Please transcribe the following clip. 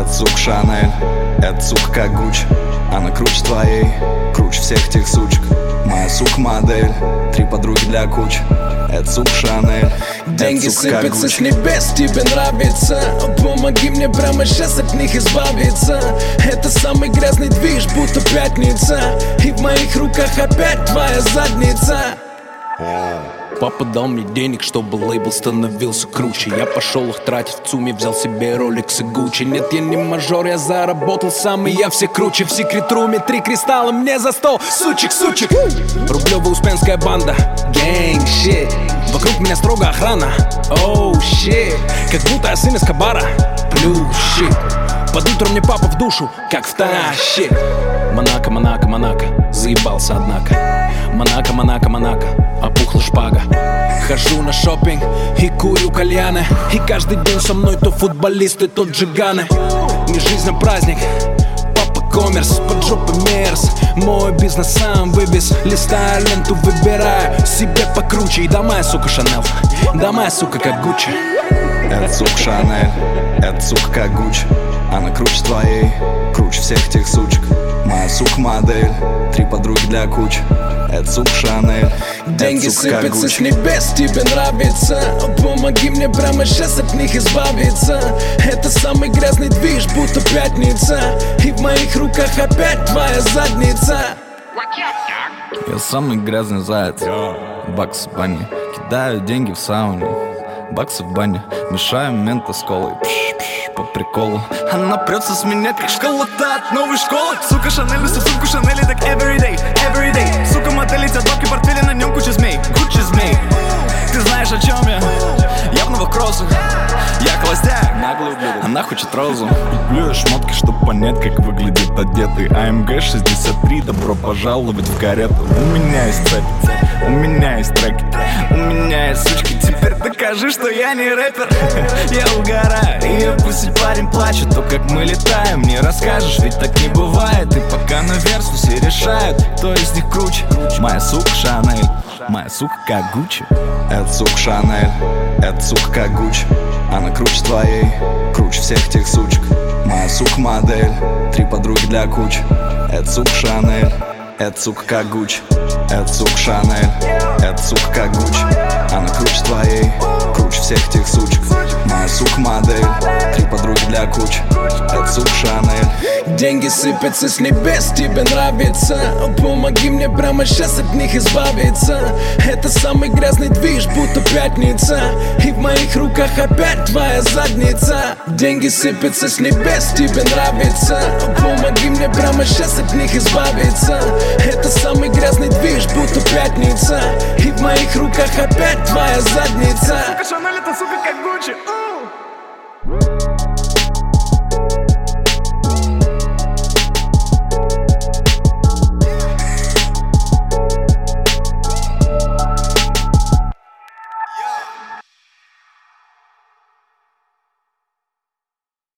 Это сука Шанель, это сука как Гуччи. Она круче твоей, круче всех тех сучек. Моя сука модель, 3 подруги для кучи. Это сука Шанель, деньги сыпятся с небес, тебе нравится? Помоги мне прямо сейчас от них избавиться. Это самый грязный движ, будто пятница. И в моих руках опять твоя задница. Папа дал мне денег, чтобы лейбл становился круче. Я пошел их тратить в ЦУМе, взял себе Rolex и Gucci. Нет, я не мажор, я заработал сам, и я все круче. В секрет-руме 3 кристалла мне за 100 сучек. Рублевая успенская банда, гэнг, щит. Вокруг меня строго охрана, оу, щит. Как будто я сын из Кабара, плюс щит. Под утро мне папа в душу, как втащит. Монако, Монако, Монако, заебался однако. Монако, Монако, Монако, опухла шпага. Хожу на шопинг и курю кальяны. И каждый день со мной то футболисты, то джиганы. Не жизнь, а праздник, папа коммерс, под жопы мерз. Мой бизнес сам вывез, листаю ленту, выбираю себе покруче. И да моя сука Шанель, да моя сука как Гуччи. Это сука Шанель, это сука как Гуччи. Она круче твоей, круче всех тех сучек. Моя сука модель, 3 подруги для кучи. Это сука Шанель, деньги сыпятся с небес, тебе нравится? Помоги мне прямо сейчас от них избавиться. Это самый грязный движ, будто пятница. И в моих руках опять твоя задница. Я самый грязный заяц, бакс в бане. Кидаю деньги в сауне, баксы в бане. Мешаем мента с колой, по приколу. Она прется с меня, как школа-то от новой школы. Сука Шанель, несу сумку Шанель, так everyday. Сука модель, летят бабки, портфели, на нем куча змей, Гуччи змей. Ты знаешь, о чем я? Я в новых кроссах, я холостяк, наглый ублюдок. Она хочет розу. Люблю я шмотки, чтоб понять, как выглядит одетый. АМГ 63, добро пожаловать в карету. У меня есть цепь, у меня есть треки, у меня есть сучки. Теперь докажи, что я не рэпер. Я угораю, и пусть парень плачет. То, как мы летаем, не расскажешь, ведь так не бывает. И пока на версу все решают, кто из них круче. Моя сука Шанель, моя сука как Гуччи. Это сука Шанель, это сука как Гуччи. Она круче твоей, круче всех тех сучек. Моя сука модель, 3 подруги для кучи. Это сука Шанель, это сука как Гуччи. Это сука Шанель, это сука как Гуччи. Она круче твоей, круче всех тех сучек. Моя сука модель, 3 подруги для кучи. Это сука Шанель. Деньги сыпятся с небес, тебе нравится? Помоги мне прямо сейчас от них избавиться. Это самый грязный движ, будто пятница. И в моих руках опять твоя задница. Деньги сыпятся с небес, тебе нравится? Помоги мне прямо сейчас от них избавиться. Это самый грязный движ, будто пятница. И в моих руках опять твоя задница. Сука Шанель, это сука как Гуччи.